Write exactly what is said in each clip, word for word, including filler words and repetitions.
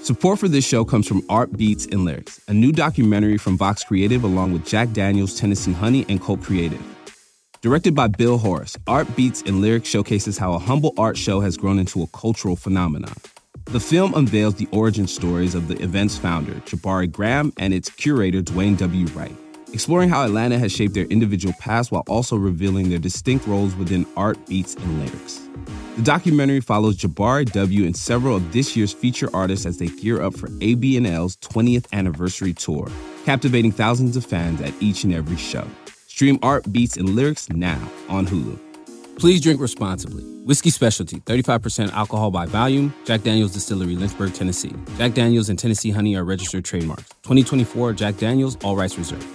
Support for this show comes from Art Beats and Lyrics, a new documentary from Vox Creative along with Jack Daniels, Tennessee Honey, and Cult Creative. Directed by Bill Horace, Art Beats and Lyrics showcases how a humble art show has grown into a cultural phenomenon. The film unveils the origin stories of the event's founder, Jabari Graham, and its curator, Dwayne W. Wright, exploring how Atlanta has shaped their individual paths while also revealing their distinct roles within Art Beats and Lyrics. The documentary follows Jabari W. and several of this year's feature artists as they gear up for A B N L's twentieth anniversary tour, captivating thousands of fans at each and every show. Stream Art Beats and Lyrics now on Hulu. Please drink responsibly. Whiskey Specialty, thirty-five percent alcohol by volume. Jack Daniels Distillery, Lynchburg, Tennessee. Jack Daniels and Tennessee Honey are registered trademarks. twenty twenty-four Jack Daniels, all rights reserved.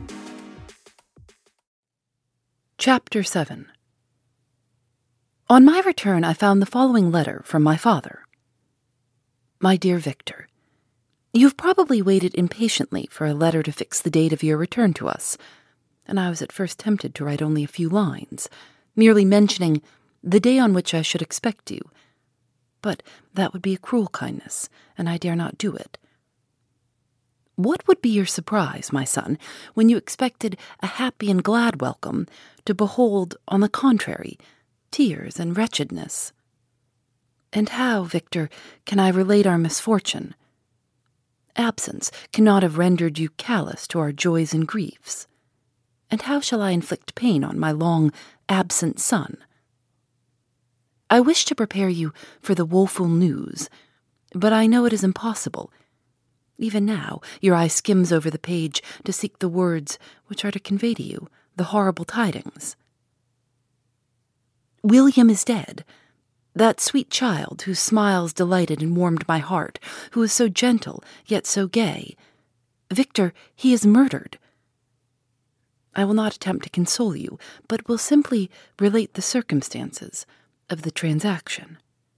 Chapter seven. On my return, I found the following letter from my father. My dear Victor, you've probably waited impatiently for a letter to fix the date of your return to us, and I was at first tempted to write only a few lines, merely mentioning the day on which I should expect you. But that would be a cruel kindness, and I dare not do it. What would be your surprise, my son, when you expected a happy and glad welcome to behold, on the contrary, tears and wretchedness? And how, Victor, can I relate our misfortune? Absence cannot have rendered you callous to our joys and griefs. And how shall I inflict pain on my long absent son? I wish to prepare you for the woeful news, but I know it is impossible. Even now, your eye skims over the page to seek the words which are to convey to you the horrible tidings. William is dead, that sweet child whose smiles delighted and warmed my heart, who was so gentle yet so gay. Victor, he is murdered. I will not attempt to console you, but will simply relate the circumstances of the transaction.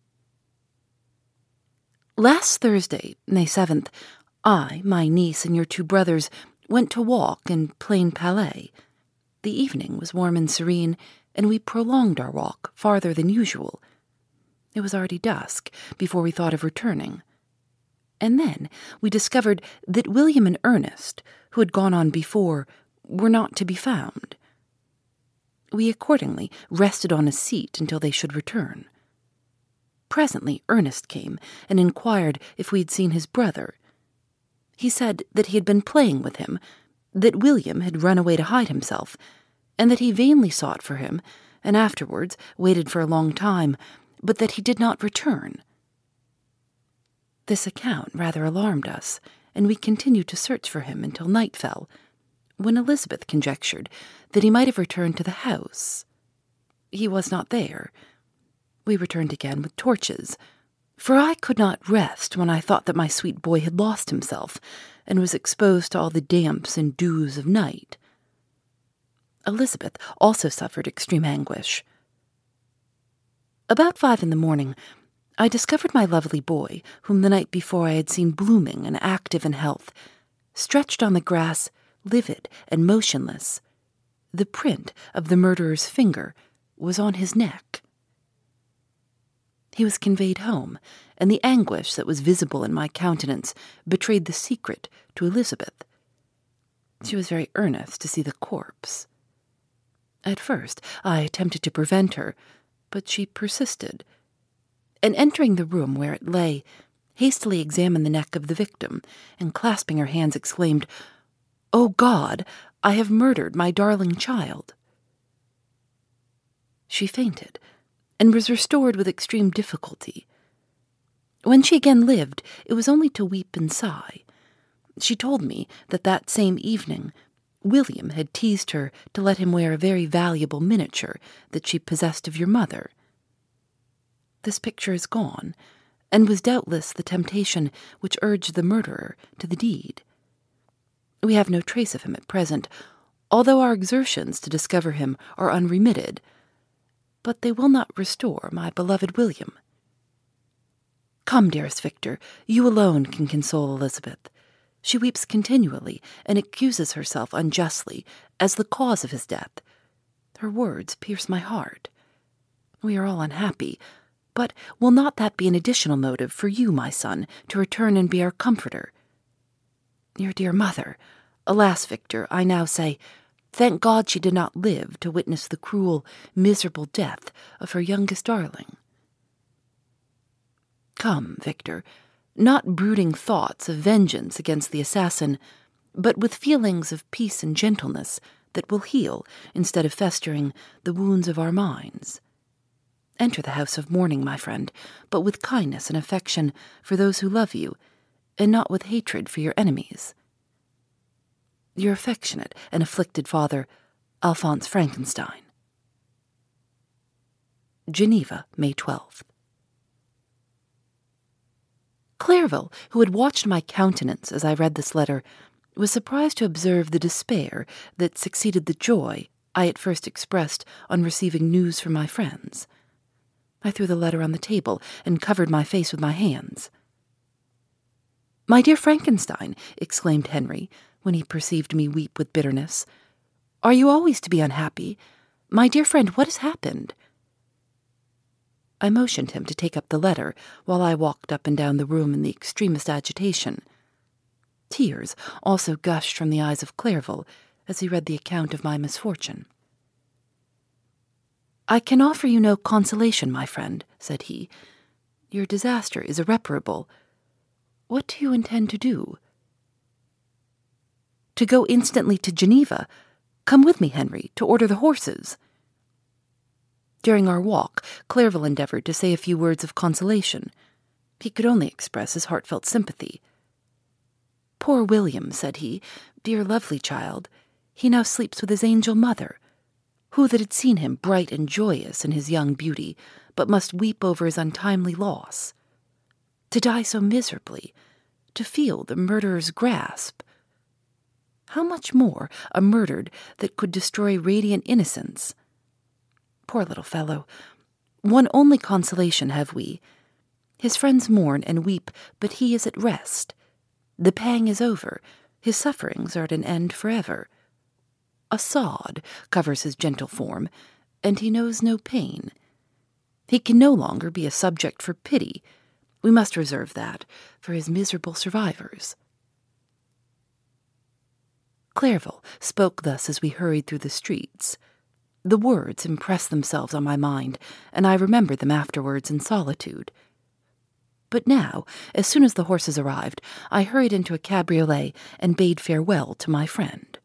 Last Thursday, May seventh, I, my niece, and your two brothers went to walk in Plain Palais. The evening was warm and serene, and we prolonged our walk farther than usual. It was already dusk before we thought of returning. And then we discovered that William and Ernest, who had gone on before, were not to be found. We accordingly rested on a seat until they should return. Presently Ernest came and inquired if we had seen his brother. He said that he had been playing with him, that William had run away to hide himself, and that he vainly sought for him, and afterwards waited for a long time, but that he did not return. This account rather alarmed us, and we continued to search for him until night fell, when Elizabeth conjectured that he might have returned to the house. He was not there. We returned again with torches, for I could not rest when I thought that my sweet boy had lost himself and was exposed to all the damps and dews of night. Elizabeth also suffered extreme anguish. About five in the morning, I discovered my lovely boy, whom the night before I had seen blooming and active in health, stretched on the grass, livid and motionless. The print of the murderer's finger was on his neck. He was conveyed home, and the anguish that was visible in my countenance betrayed the secret to Elizabeth. She was very earnest to see the corpse. At first I attempted to prevent her, but she persisted, and entering the room where it lay, hastily examined the neck of the victim, and clasping her hands exclaimed, "O God, I have murdered my darling child." She fainted, and was restored with extreme difficulty. When she again lived, it was only to weep and sigh. She told me that that same evening William had teased her to let him wear a very valuable miniature that she possessed of your mother. This picture is gone, and was doubtless the temptation which urged the murderer to the deed. We have no trace of him at present, although our exertions to discover him are unremitted, but they will not restore my beloved William. Come, dearest Victor, you alone can console Elizabeth. She weeps continually and accuses herself unjustly as the cause of his death. Her words pierce my heart. We are all unhappy, But will not that be an additional motive for you, my son, to return and be our comforter? Your dear mother, alas, Victor, I now say, thank God she did not live to witness the cruel, miserable death of her youngest darling. Come, Victor, not brooding thoughts of vengeance against the assassin, but with feelings of peace and gentleness that will heal, instead of festering, the wounds of our minds. Enter the house of mourning, my friend, but with kindness and affection for those who love you, and not with hatred for your enemies. Your affectionate and afflicted father, Alphonse Frankenstein. Geneva, May twelfth. Clairville, who had watched my countenance as I read this letter, was surprised to observe the despair that succeeded the joy I at first expressed on receiving news from my friends. I threw the letter on the table and covered my face with my hands. "My dear Frankenstein," exclaimed Henry, when he perceived me weep with bitterness, "are you always to be unhappy? My dear friend, what has happened?" I motioned him to take up the letter, while I walked up and down the room in the extremest agitation. Tears also gushed from the eyes of Clairville as he read the account of my misfortune. "I can offer you no consolation, my friend," said he. "Your disaster is irreparable. What do you intend to do?" "To go instantly to Geneva. Come with me, Henry, to order the horses." During our walk, Clairville endeavored to say a few words of consolation. He could only express his heartfelt sympathy. "Poor William," said he, "dear lovely child, he now sleeps with his angel mother. Who that had seen him bright and joyous in his young beauty, but must weep over his untimely loss? To die so miserably, to feel the murderer's grasp. How much more a murdered that could destroy radiant innocence? Poor little fellow, one only consolation have we. His friends mourn and weep, but he is at rest. The pang is over, his sufferings are at an end forever. A sod covers his gentle form, and he knows no pain. He can no longer be a subject for pity. We must reserve that for his miserable survivors." Clairville spoke thus as we hurried through the streets. The words impressed themselves on my mind, and I remembered them afterwards in solitude. But now, as soon as the horses arrived, I hurried into a cabriolet and bade farewell to my friend.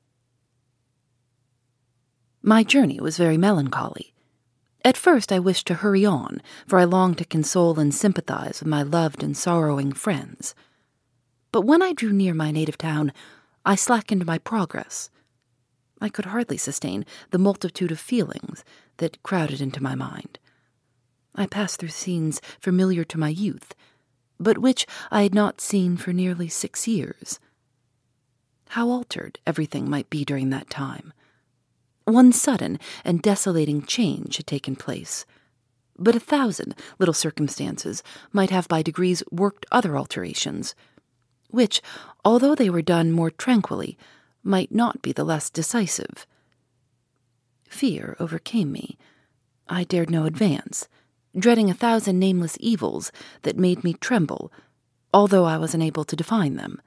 My journey was very melancholy. At first I wished to hurry on, for I longed to console and sympathize with my loved and sorrowing friends. But when I drew near my native town, I slackened my progress. I could hardly sustain the multitude of feelings that crowded into my mind. I passed through scenes familiar to my youth, but which I had not seen for nearly six years. How altered everything might be during that time. One sudden and desolating change had taken place, but a thousand little circumstances might have by degrees worked other alterations, which, although they were done more tranquilly, might not be the less decisive. Fear overcame me. I dared no advance, dreading a thousand nameless evils that made me tremble, although I was unable to define them.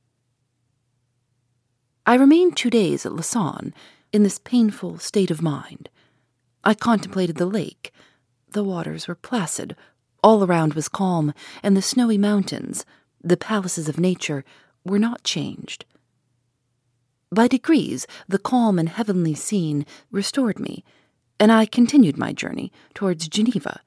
I remained two days at Lausanne in this painful state of mind. I contemplated the lake. The waters were placid, all around was calm, and the snowy mountains, the palaces of nature, were not changed. By degrees, the calm and heavenly scene restored me, and I continued my journey towards Geneva.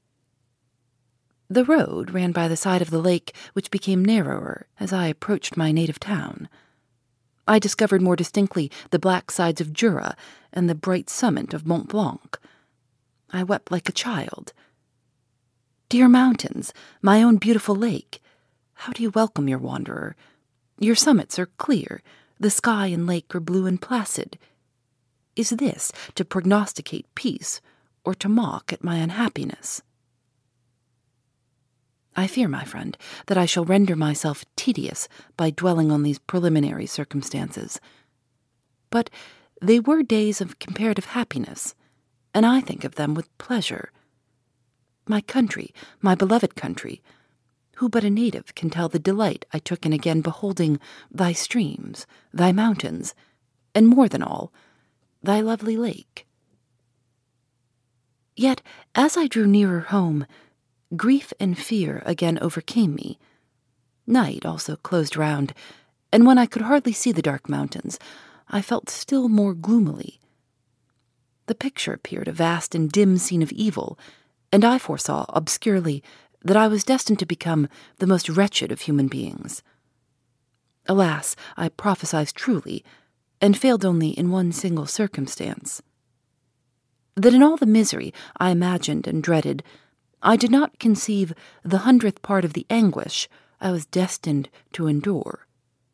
The road ran by the side of the lake, which became narrower as I approached my native town. I discovered more distinctly the black sides of Jura and the bright summit of Mont Blanc. I wept like a child. Dear mountains, my own beautiful lake, how do you welcome your wanderer? Your summits are clear, the sky and lake are blue and placid. Is this to prognosticate peace, or to mock at my unhappiness? I fear, my friend, that I shall render myself tedious by dwelling on these preliminary circumstances. But they were days of comparative happiness, and I think of them with pleasure. My country, my beloved country. Who but a native can tell the delight I took in again beholding thy streams, thy mountains, and more than all, thy lovely lake? Yet, as I drew nearer home, grief and fear again overcame me. Night also closed round, and when I could hardly see the dark mountains, I felt still more gloomily. The picture appeared a vast and dim scene of evil, and I foresaw obscurely that I was destined to become the most wretched of human beings. Alas, I prophesied truly, and failed only in one single circumstance. That in all the misery I imagined and dreaded, I did not conceive the hundredth part of the anguish I was destined to endure.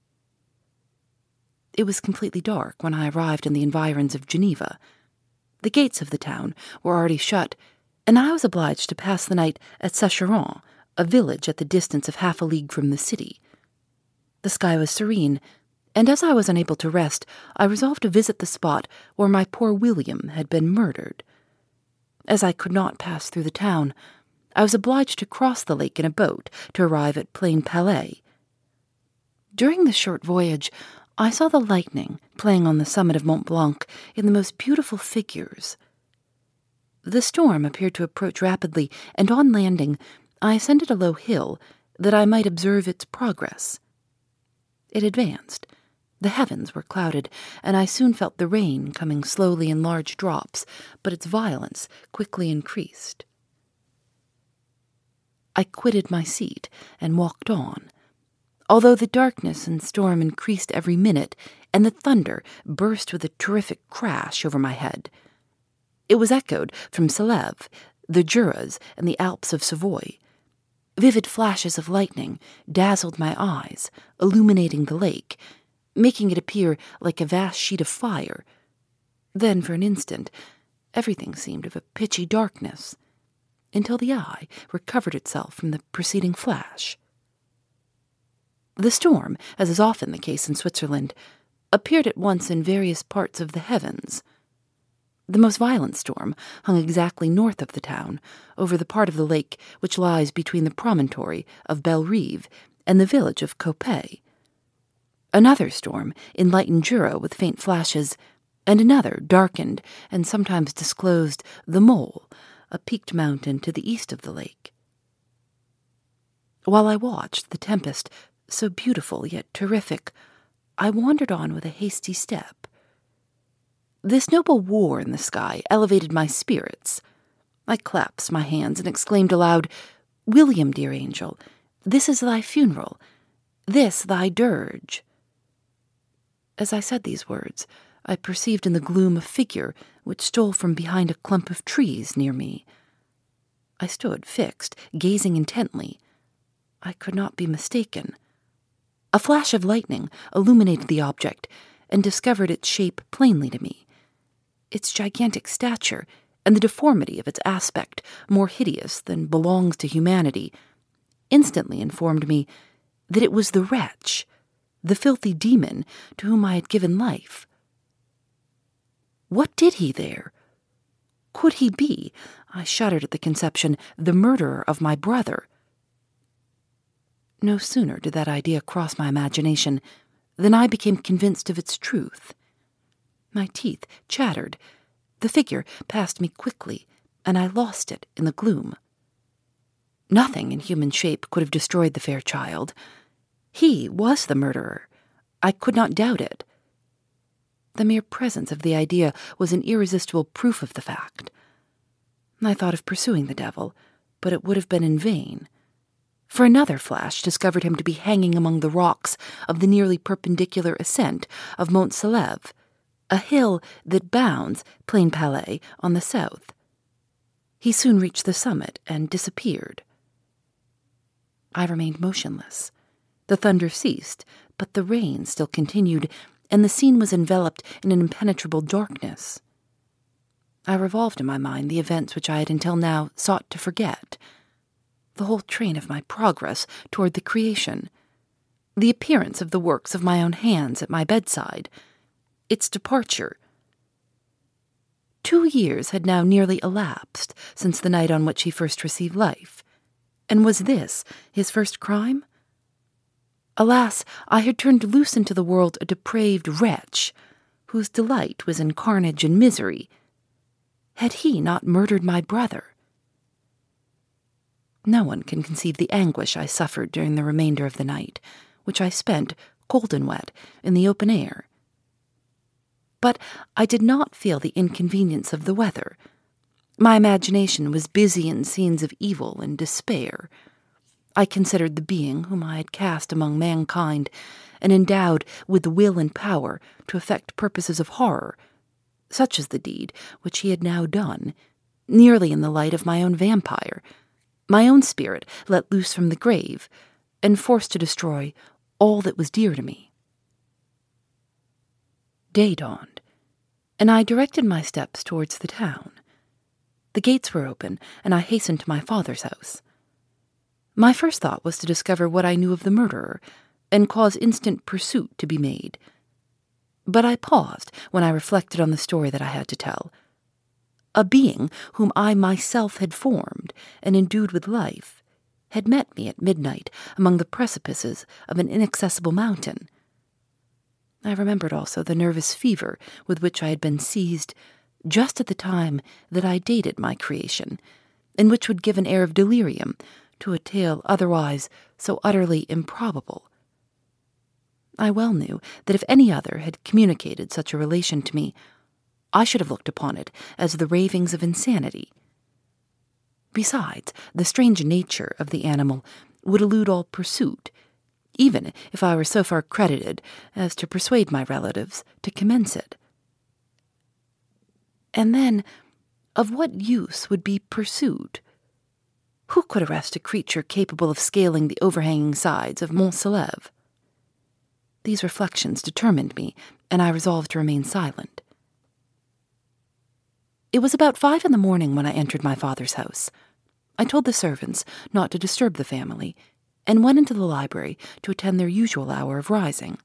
It was completely dark when I arrived in the environs of Geneva. The gates of the town were already shut, and I was obliged to pass the night at Secheron, a village at the distance of half a league from the city. The sky was serene, and as I was unable to rest, I resolved to visit the spot where my poor William had been murdered. As I could not pass through the town, I was obliged to cross the lake in a boat to arrive at Plain Palais. During the short voyage, I saw the lightning playing on the summit of Mont Blanc in the most beautiful figures. The storm appeared to approach rapidly, and on landing, I ascended a low hill that I might observe its progress. It advanced. The heavens were clouded, and I soon felt the rain coming slowly in large drops, but its violence quickly increased. I quitted my seat and walked on. Although the darkness and storm increased every minute, and the thunder burst with a terrific crash over my head, it was echoed from Sèvres, the Juras, and the Alps of Savoy. Vivid flashes of lightning dazzled my eyes, illuminating the lake, making it appear like a vast sheet of fire. Then, for an instant, everything seemed of a pitchy darkness, until the eye recovered itself from the preceding flash. The storm, as is often the case in Switzerland, appeared at once in various parts of the heavens. The most violent storm hung exactly north of the town, over the part of the lake which lies between the promontory of Belle-Rive and the village of Coppet. Another storm enlightened Jura with faint flashes, and another darkened and sometimes disclosed the Mole, a peaked mountain to the east of the lake. While I watched the tempest, so beautiful yet terrific, I wandered on with a hasty step. This noble war in the sky elevated my spirits. I clasped my hands and exclaimed aloud, "William, dear angel, this is thy funeral, this thy dirge." As I said these words, I perceived in the gloom a figure which stole from behind a clump of trees near me. I stood fixed, gazing intently. I could not be mistaken. A flash of lightning illuminated the object and discovered its shape plainly to me. Its gigantic stature and the deformity of its aspect, more hideous than belongs to humanity, instantly informed me that it was the wretch, the filthy demon to whom I had given life. What did he there? Could he be, I shuddered at the conception, the murderer of my brother? No sooner did that idea cross my imagination than I became convinced of its truth. My teeth chattered. The figure passed me quickly, and I lost it in the gloom. Nothing in human shape could have destroyed the fair child. He was the murderer. I could not doubt it. The mere presence of the idea was an irresistible proof of the fact. I thought of pursuing the devil, but it would have been in vain. For another flash discovered him to be hanging among the rocks of the nearly perpendicular ascent of Mont Sèvres, a hill that bounds Plain Palais on the south. He soon reached the summit and disappeared. I remained motionless. The thunder ceased, but the rain still continued, and the scene was enveloped in an impenetrable darkness. I revolved in my mind the events which I had until now sought to forget, the whole train of my progress toward the creation, the appearance of the works of my own hands at my bedside, its departure. Two years had now nearly elapsed since the night on which he first received life, and was this his first crime? Alas, I had turned loose into the world a depraved wretch, whose delight was in carnage and misery. Had he not murdered my brother? No one can conceive the anguish I suffered during the remainder of the night, which I spent, cold and wet, in the open air. But I did not feel the inconvenience of the weather. My imagination was busy in scenes of evil and despair. I considered the being whom I had cast among mankind and endowed with the will and power to effect purposes of horror, such as the deed which he had now done, nearly in the light of my own vampire, my own spirit let loose from the grave, and forced to destroy all that was dear to me. Day dawned, and I directed my steps towards the town. The gates were open, and I hastened to my father's house. My first thought was to discover what I knew of the murderer, and cause instant pursuit to be made. But I paused when I reflected on the story that I had to tell. A being whom I myself had formed and endued with life had met me at midnight among the precipices of an inaccessible mountain. I remembered also the nervous fever with which I had been seized just at the time that I dated my creation, and which would give an air of delirium to a tale otherwise so utterly improbable. I well knew that if any other had communicated such a relation to me, I should have looked upon it as the ravings of insanity. Besides, the strange nature of the animal would elude all pursuit, even if I were so far credited as to persuade my relatives to commence it. And then, of what use would be pursuit? Who could arrest a creature capable of scaling the overhanging sides of Mont Salève? These reflections determined me, and I resolved to remain silent. It was about five in the morning when I entered my father's house. I told the servants not to disturb the family, and went into the library to attend their usual hour of rising.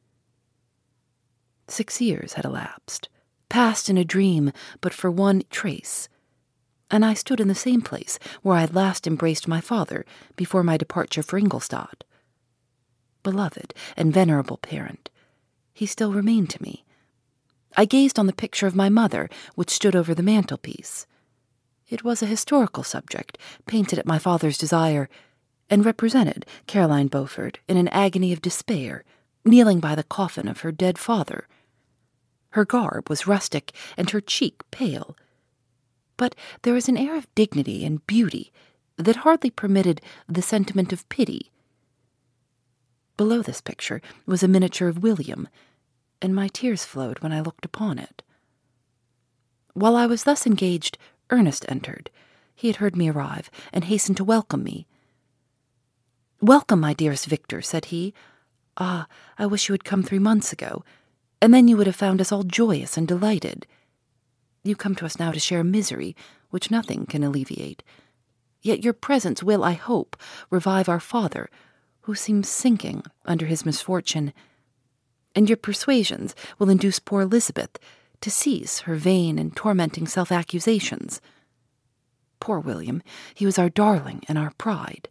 Six years had elapsed, passed in a dream but for one trace, and I stood in the same place where I had last embraced my father before my departure for Ingolstadt. Beloved and venerable parent, he still remained to me. I gazed on the picture of my mother, which stood over the mantelpiece. It was a historical subject, painted at my father's desire, and represented Caroline Beaufort in an agony of despair, kneeling by the coffin of her dead father. Her garb was rustic and her cheek pale, but there was an air of dignity and beauty that hardly permitted the sentiment of pity. Below this picture was a miniature of William, and my tears flowed when I looked upon it. While I was thus engaged, Ernest entered. He had heard me arrive, and hastened to welcome me. "Welcome, my dearest Victor," said he. "Ah, I wish you had come three months ago, and then you would have found us all joyous and delighted. You come to us now to share a misery which nothing can alleviate. Yet your presence will, I hope, revive our father, who seems sinking under his misfortune, and your persuasions will induce poor Elizabeth to cease her vain and tormenting self-accusations. Poor William, he was our darling and our pride."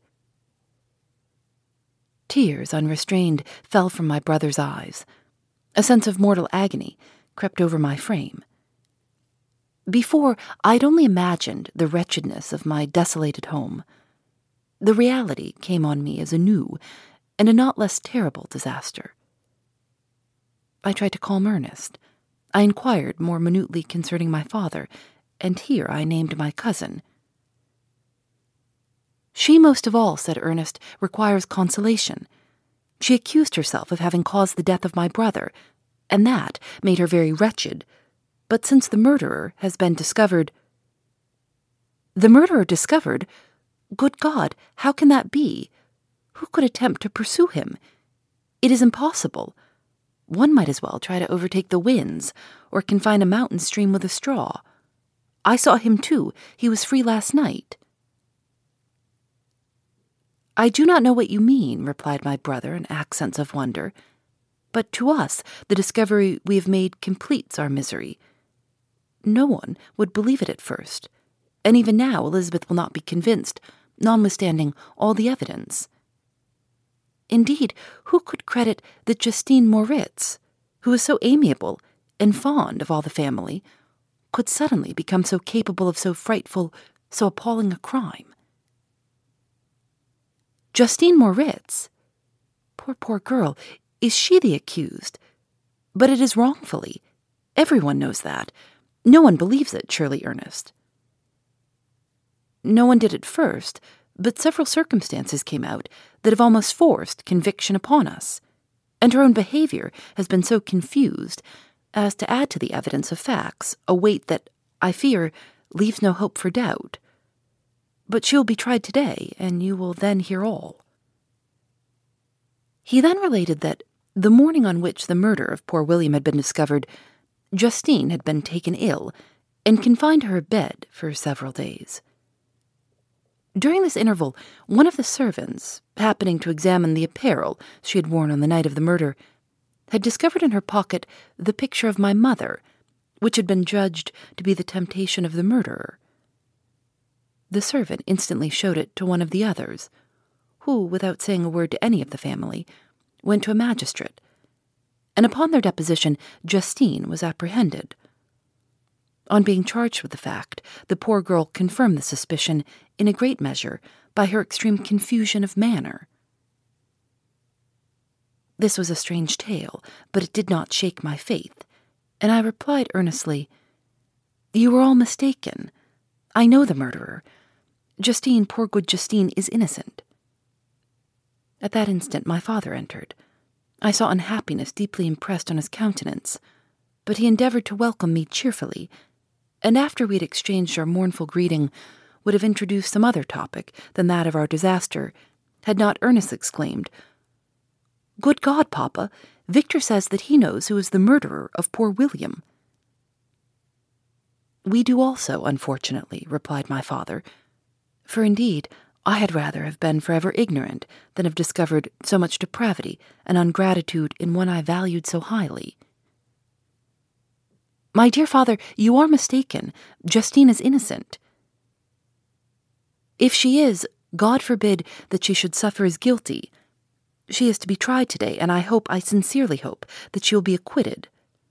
Tears, unrestrained, fell from my brother's eyes. A sense of mortal agony crept over my frame. Before, I had only imagined the wretchedness of my desolated home. The reality came on me as a new and a not less terrible disaster. I tried to calm Ernest. I inquired more minutely concerning my father, and here I named my cousin. "She most of all," said Ernest, "requires consolation. She accused herself of having caused the death of my brother, and that made her very wretched. But since the murderer has been discovered—" "The murderer discovered? Good God, how can that be? Who could attempt to pursue him? It is impossible. One might as well try to overtake the winds, or confine a mountain stream with a straw. I saw him too. He was free last night." "I do not know what you mean," replied my brother in accents of wonder. "But to us the discovery we have made completes our misery. no one would believe it at first, and even now Elizabeth will not be convinced, notwithstanding all the evidence. Indeed, who could credit that Justine Moritz, who is so amiable and fond of all the family, could suddenly become so capable of so frightful, so appalling a crime? Justine Moritz? Poor, poor girl, is she the accused? But it is wrongfully. Everyone knows that. No one believes it, surely, Ernest. No one did at first, but several circumstances came out that have almost forced conviction upon us, and her own behavior has been so confused as to add to the evidence of facts a weight that, I fear, leaves no hope for doubt. But she will be tried today, and you will then hear all. He then related that, the morning on which the murder of poor William had been discovered, Justine had been taken ill and confined to her bed for several days. During this interval, one of the servants, happening to examine the apparel she had worn on the night of the murder, had discovered in her pocket the picture of my mother, which had been judged to be the temptation of the murderer. The servant instantly showed it to one of the others, who, without saying a word to any of the family, went to a magistrate, and upon their deposition Justine was apprehended. On being charged with the fact, the poor girl confirmed the suspicion in a great measure by her extreme confusion of manner. This was a strange tale, but it did not shake my faith, and I replied earnestly, "You are all mistaken. I know the murderer. Justine, poor good Justine, is innocent." At that instant my father entered. I saw unhappiness deeply impressed on his countenance, but he endeavored to welcome me cheerfully, and after we had exchanged our mournful greeting, would have introduced some other topic than that of our disaster, had not Ernest exclaimed, "Good God, Papa, Victor says that he knows who is the murderer of poor William." "We do also, unfortunately," replied my father, "for indeed I had rather have been forever ignorant than have discovered so much depravity and ungratitude in one I valued so highly." "My dear father, you are mistaken. Justine is innocent." "If she is, God forbid that she should suffer as guilty. She is to be tried today, and I hope, I sincerely hope, that she will be acquitted."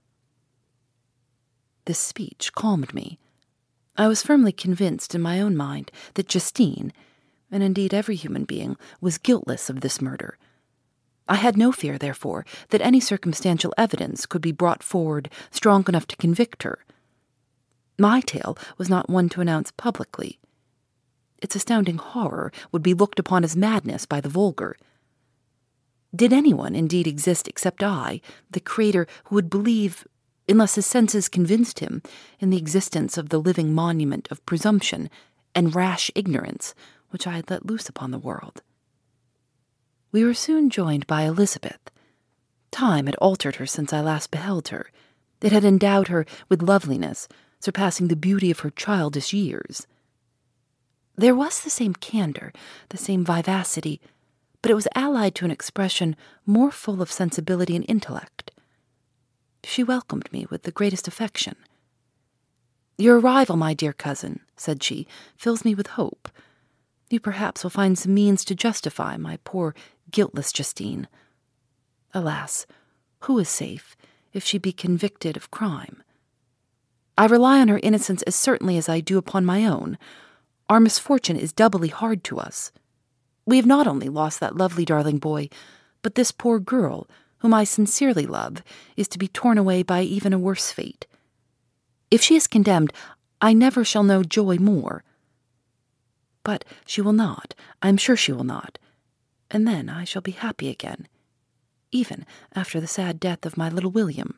This speech calmed me. I was firmly convinced in my own mind that Justine, and indeed every human being, was guiltless of this murder. I had no fear, therefore, that any circumstantial evidence could be brought forward strong enough to convict her. My tale was not one to announce publicly. Its astounding horror would be looked upon as madness by the vulgar. Did anyone indeed exist except I, the creator, who would believe, unless his senses convinced him, in the existence of the living monument of presumption and rash ignorance which I had let loose upon the world? We were soon joined by Elizabeth. Time had altered her since I last beheld her. It had endowed her with loveliness, surpassing the beauty of her childish years. There was the same candor, the same vivacity, but it was allied to an expression more full of sensibility and intellect. She welcomed me with the greatest affection. "Your arrival, my dear cousin," said she, "fills me with hope. You perhaps will find some means to justify my poor, guiltless Justine. Alas, who is safe if she be convicted of crime? I rely on her innocence as certainly as I do upon my own. Our misfortune is doubly hard to us. We have not only lost that lovely darling boy, but this poor girl, whom I sincerely love, is to be torn away by even a worse fate. If she is condemned, I never shall know joy more. But she will not, I am sure she will not, and then I shall be happy again, even after the sad death of my little William."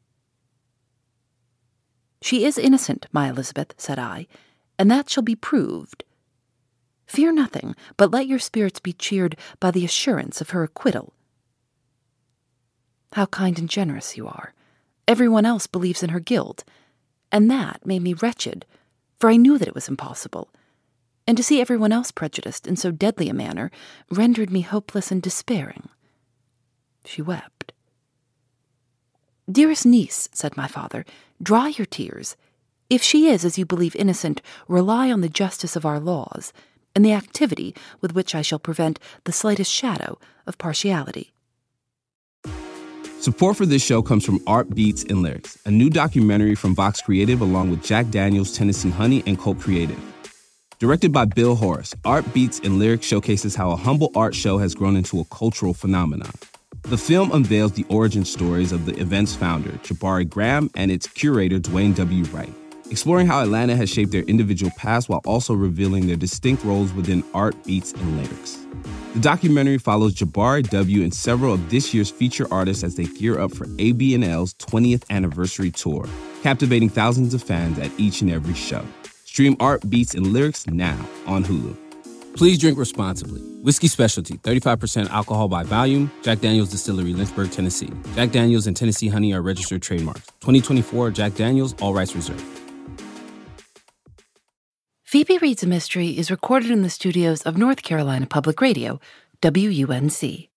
"She is innocent, my Elizabeth," said I, "and that shall be proved. Fear nothing, but let your spirits be cheered by the assurance of her acquittal." "How kind and generous you are. Everyone else believes in her guilt, and that made me wretched, for I knew that it was impossible, and to see everyone else prejudiced in so deadly a manner rendered me hopeless and despairing." She wept. "Dearest niece," said my father, "dry your tears. If she is, as you believe, innocent, rely on the justice of our laws and the activity with which I shall prevent the slightest shadow of partiality. Support for this show comes from Art Beats and Lyrics, a new documentary from Vox Creative along with Jack Daniels, Tennessee Honey, and Colt Creative. Directed by Bill Horace, Art Beats and Lyrics showcases how a humble art show has grown into a cultural phenomenon. The film unveils the origin stories of the event's founder, Jabari Graham, and its curator, Dwayne W. Wright, exploring how Atlanta has shaped their individual paths while also revealing their distinct roles within art, beats, and lyrics. The documentary follows Jabari W. and several of this year's feature artists as they gear up for A B and L's twentieth anniversary tour, captivating thousands of fans at each and every show. Stream Art, Beats, and Lyrics now on Hulu. Please drink responsibly. Whiskey Specialty, thirty-five percent alcohol by volume. Jack Daniels Distillery, Lynchburg, Tennessee. Jack Daniels and Tennessee Honey are registered trademarks. twenty twenty-four Jack Daniels, all rights reserved. Phoebe Reads a Mystery is recorded in the studios of North Carolina Public Radio, W U N C.